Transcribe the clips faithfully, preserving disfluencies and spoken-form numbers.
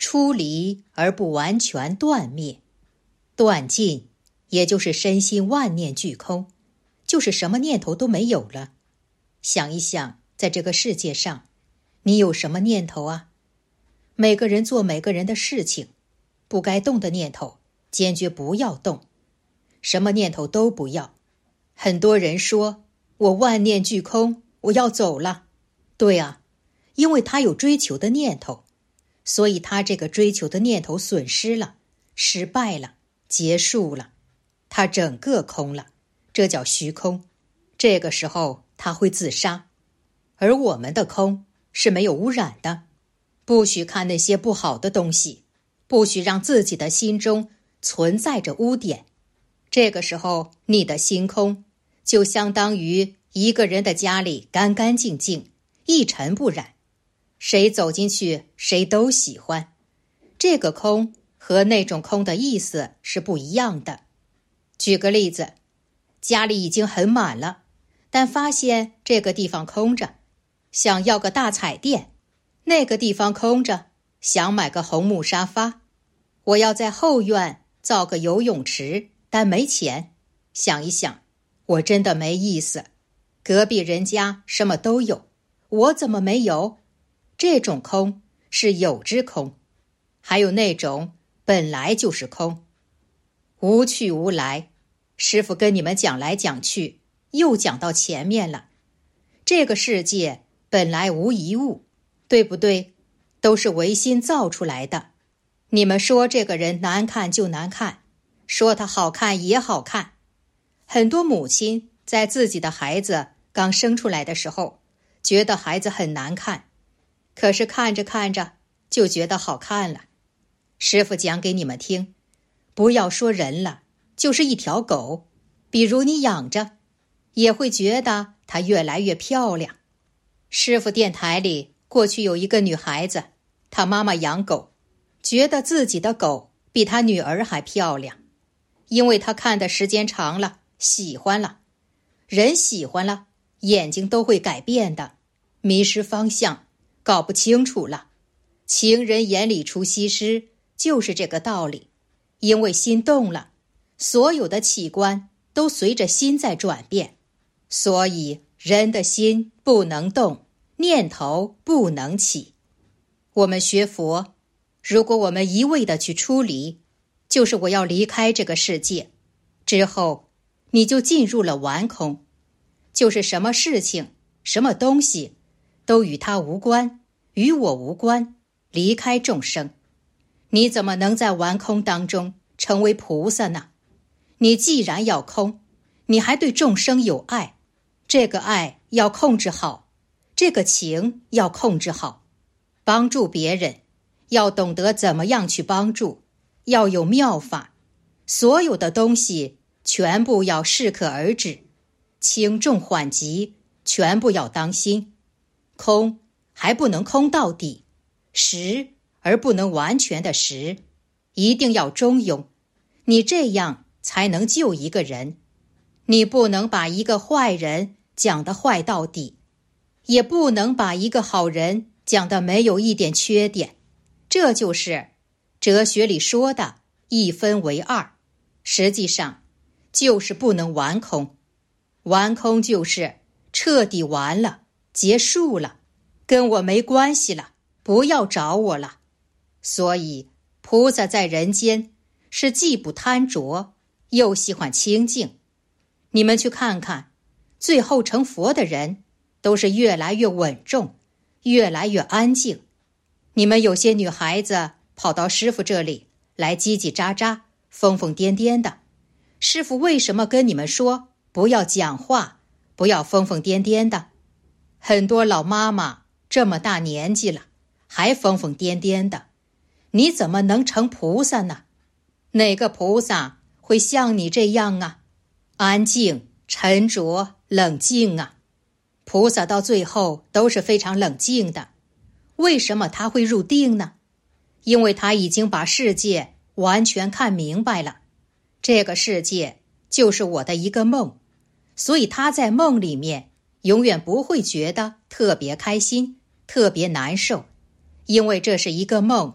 出离而不完全断灭。断尽也就是身心万念俱空，就是什么念头都没有了。想一想，在这个世界上，你有什么念头啊？每个人做每个人的事情，不该动的念头坚决不要动，什么念头都不要。很多人说，我万念俱空，我要走了。对啊，因为他有追求的念头，所以他这个追求的念头损失了，失败了，结束了，他整个空了，这叫虚空。这个时候他会自杀。而我们的空是没有污染的，不许看那些不好的东西，不许让自己的心中存在着污点。这个时候你的心空，就相当于一个人的家里干干净净，一尘不染，谁走进去谁都喜欢。这个空和那种空的意思是不一样的。举个例子，家里已经很满了，但发现这个地方空着，想要个大彩电，那个地方空着，想买个红木沙发。我要在后院造个游泳池，但没钱。想一想，我真的没意思。隔壁人家什么都有，我怎么没有？这种空是有之空。还有那种本来就是空，无去无来。师父跟你们讲来讲去，又讲到前面了。这个世界本来无一物，对不对？都是唯心造出来的。你们说这个人难看就难看，说他好看也好看。很多母亲在自己的孩子刚生出来的时候，觉得孩子很难看，可是看着看着就觉得好看了。师父讲给你们听，不要说人了，就是一条狗，比如你养着，也会觉得它越来越漂亮。师父电台里过去有一个女孩子，她妈妈养狗，觉得自己的狗比她女儿还漂亮，因为她看的时间长了，喜欢了。人喜欢了，眼睛都会改变的，迷失方向，搞不清楚了。情人眼里出西施，就是这个道理。因为心动了，所有的器官都随着心在转变，所以人的心不能动，念头不能起。我们学佛，如果我们一味的去出离，就是我要离开这个世界，之后你就进入了完空，就是什么事情什么东西都与它无关，与我无关，离开众生。你怎么能在完空当中成为菩萨呢？你既然要空，你还对众生有爱，这个爱要控制好，这个情要控制好。帮助别人要懂得怎么样去帮助，要有妙法。所有的东西全部要适可而止，轻重缓急全部要当心。空还不能空到底，实而不能完全的实，一定要中庸。你这样才能救一个人。你不能把一个坏人讲得坏到底，也不能把一个好人讲得没有一点缺点。这就是哲学里说的一分为二，实际上就是不能完空。完空就是彻底完了，结束了，跟我没关系了，不要找我了。所以菩萨在人间是既不贪着，又喜欢清净。你们去看看，最后成佛的人都是越来越稳重，越来越安静。你们有些女孩子跑到师父这里来叽叽喳喳，疯疯癫癫的，师父为什么跟你们说不要讲话，不要疯疯癫癫的？很多老妈妈这么大年纪了，还疯疯癫癫的，你怎么能成菩萨呢？哪个菩萨会像你这样啊？安静、沉着、冷静啊！菩萨到最后都是非常冷静的。为什么他会入定呢？因为他已经把世界完全看明白了。这个世界就是我的一个梦，所以他在梦里面永远不会觉得特别开心，特别难受，因为这是一个梦，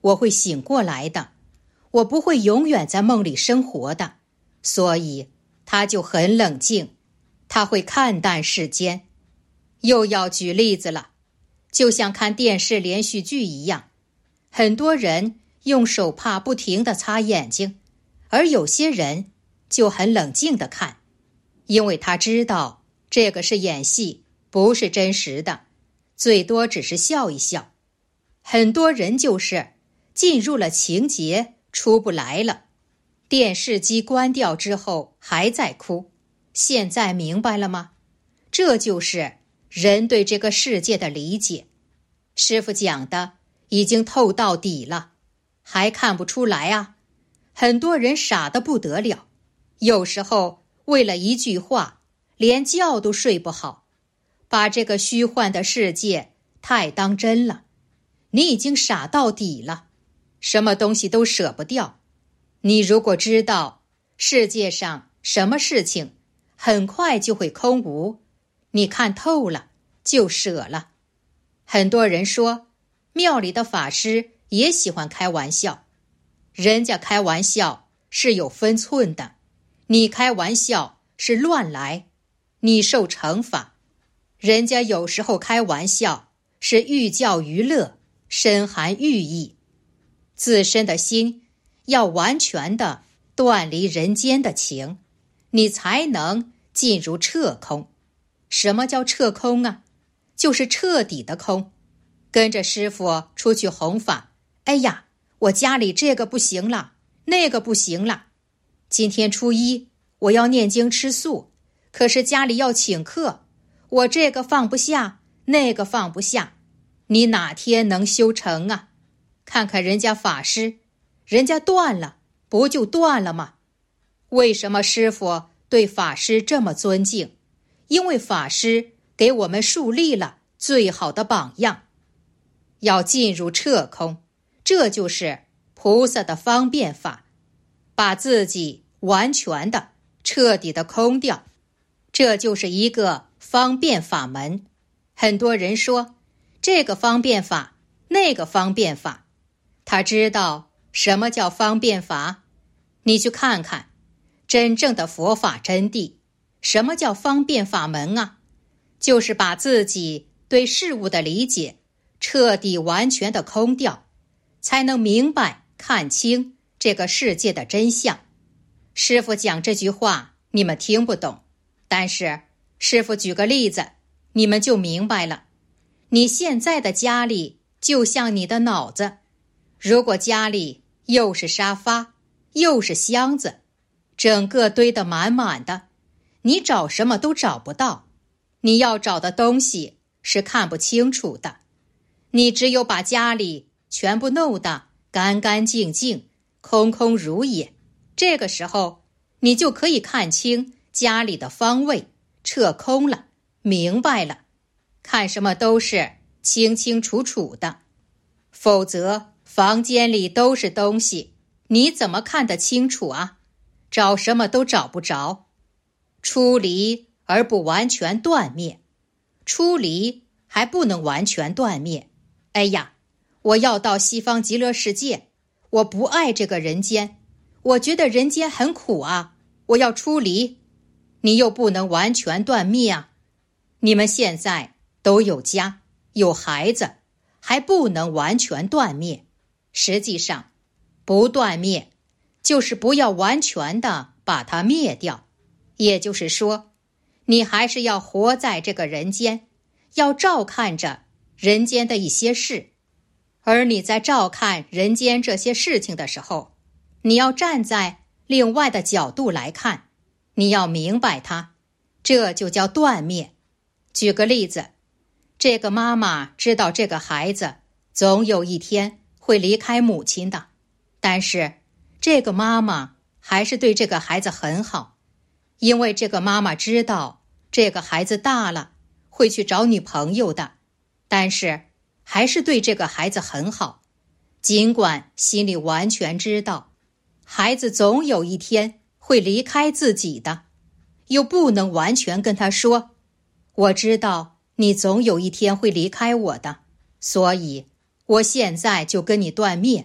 我会醒过来的，我不会永远在梦里生活的。所以他就很冷静，他会看淡世间。又要举例子了，就像看电视连续剧一样，很多人用手帕不停地擦眼睛，而有些人就很冷静地看，因为他知道这个是演戏，不是真实的，最多只是笑一笑。很多人就是进入了情节出不来了，电视机关掉之后还在哭。现在明白了吗？这就是人对这个世界的理解。师父讲的已经透到底了，还看不出来啊？很多人傻得不得了，有时候为了一句话连觉都睡不好，把这个虚幻的世界太当真了。你已经傻到底了，什么东西都舍不掉。你如果知道世界上什么事情很快就会空无，你看透了就舍了。很多人说庙里的法师也喜欢开玩笑，人家开玩笑是有分寸的，你开玩笑是乱来，你受惩罚。人家有时候开玩笑是寓教于乐，深含寓意。自身的心要完全的断离人间的情，你才能进入彻空。什么叫彻空啊？就是彻底的空。跟着师父出去弘法，哎呀，我家里这个不行了，那个不行了。今天初一我要念经吃素，可是家里要请客，我这个放不下，那个放不下。你哪天能修成啊？看看人家法师，人家断了，不就断了吗？为什么师父对法师这么尊敬？因为法师给我们树立了最好的榜样。要进入彻空，这就是菩萨的方便法，把自己完全的、彻底的空掉，这就是一个方便法门。很多人说这个方便法，那个方便法，他知道什么叫方便法？你去看看真正的佛法真谛。什么叫方便法门啊？就是把自己对事物的理解彻底完全的空掉，才能明白看清这个世界的真相。师父讲这句话你们听不懂，但是师父举个例子你们就明白了。你现在的家里就像你的脑子，如果家里又是沙发又是箱子，整个堆得满满的，你找什么都找不到，你要找的东西是看不清楚的。你只有把家里全部弄得干干净净，空空如也，这个时候你就可以看清家里的方位，彻空了，明白了，看什么都是清清楚楚的。否则房间里都是东西，你怎么看得清楚啊？找什么都找不着。出离而不完全断灭，出离还不能完全断灭。哎呀，我要到西方极乐世界，我不爱这个人间，我觉得人间很苦啊，我要出离。你又不能完全断灭啊。你们现在都有家有孩子，还不能完全断灭。实际上不断灭就是不要完全的把它灭掉，也就是说你还是要活在这个人间，要照看着人间的一些事。而你在照看人间这些事情的时候，你要站在另外的角度来看，你要明白它，这就叫断灭。举个例子，这个妈妈知道这个孩子总有一天会离开母亲的，但是这个妈妈还是对这个孩子很好，因为这个妈妈知道这个孩子大了会去找女朋友的，但是还是对这个孩子很好，尽管心里完全知道孩子总有一天会离开自己的，又不能完全跟他说，我知道你总有一天会离开我的，所以我现在就跟你断灭，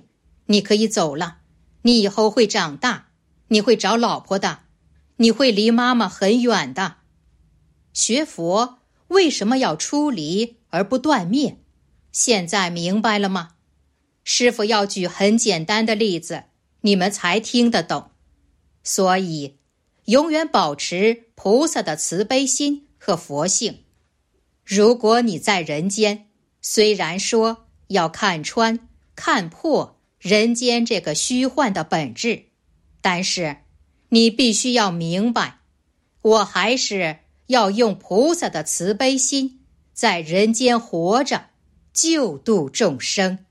你可以走了，你以后会长大，你会找老婆的，你会离妈妈很远的。学佛为什么要出离而不断灭？现在明白了吗？师父要举很简单的例子，你们才听得懂。所以，永远保持菩萨的慈悲心和佛性。如果你在人间，虽然说要看穿、看破人间这个虚幻的本质，但是你必须要明白，我还是要用菩萨的慈悲心在人间活着，救度众生。